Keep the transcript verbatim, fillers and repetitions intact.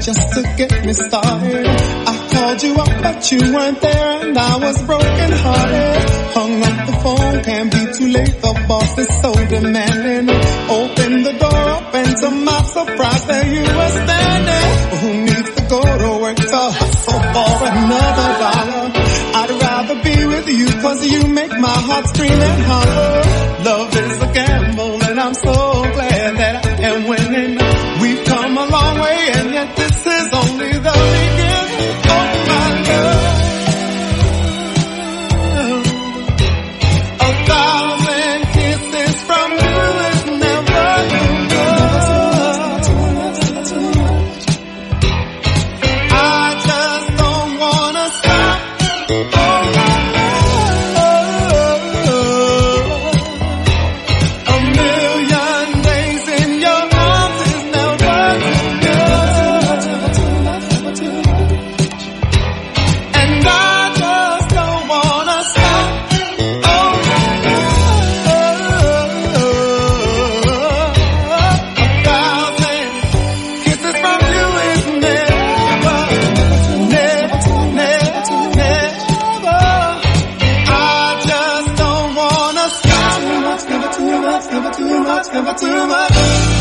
just to get me started. I called you up, but you weren't there, and I was broken hearted. Hung up the phone, can't be too late, the boss is so demanding. Open the door up, and to my surprise, there you were standing. Who needs to go to work to hustle for another dollar? I'd rather be with you, cause you make my heart scream and holler. Love is a gamble, and I'm so glad that I am winning. We've come a long way, and yet this is only the beginning of my love. A thousand kisses from you is never enough. I just don't wanna stop. Oh, a million days in your arms is never enough. And I just don't wanna stop. Oh, a thousand kisses from you is never, never, never, never. I just don't wanna stop. Never too much, never too much, never too much, never too much.